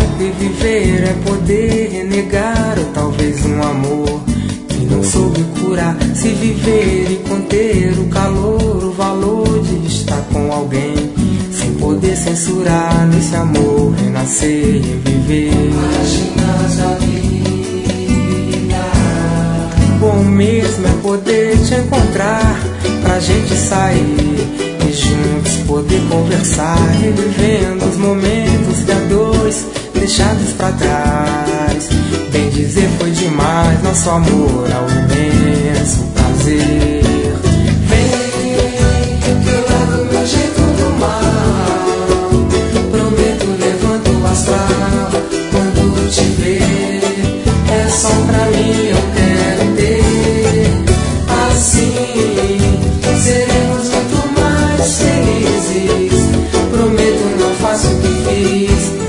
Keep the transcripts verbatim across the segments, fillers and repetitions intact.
que viver é poder renegar ou talvez um amor que não soube curar? Se viver e conter o calor, o valor de estar com alguém, sem poder censurar, nesse amor renascer e viver. Páginas da vida. Bom mesmo é poder te encontrar, pra gente sair e juntos poder conversar, revivendo os momentos de a dois deixados pra trás. Bem dizer, foi demais nosso amor ao imenso prazer. Vem, que eu levo meu jeito do mal. Prometo, levanto o astral quando te ver. É só pra mim, eu quero ter. Assim seremos muito mais felizes. Prometo, não faço o que fiz.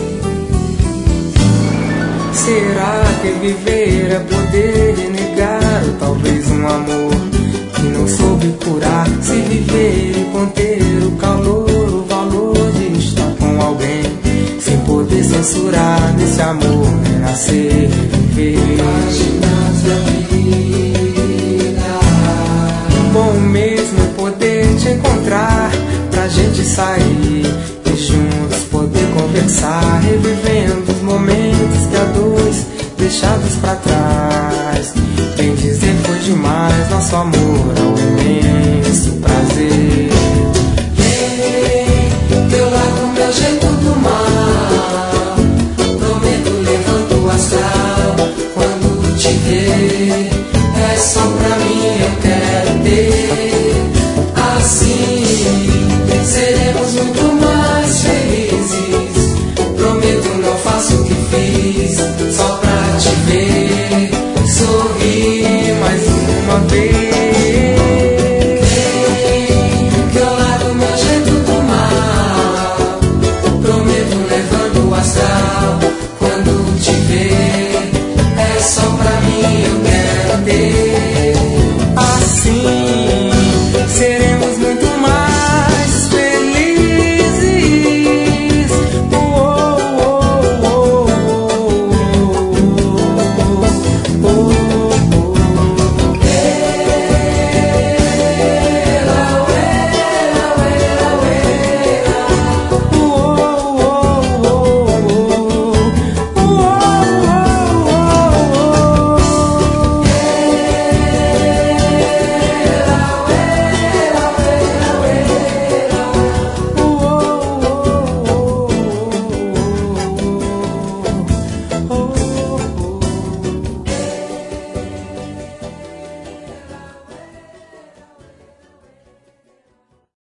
Será que viver é poder renegar ou talvez um amor que não soube curar? Se viver e conter o calor, o valor de estar com alguém, sem poder censurar, nesse amor renascer e viver. Páginas da vida. Bom mesmo é poder te encontrar, pra gente sair e juntos poder conversar, revivendo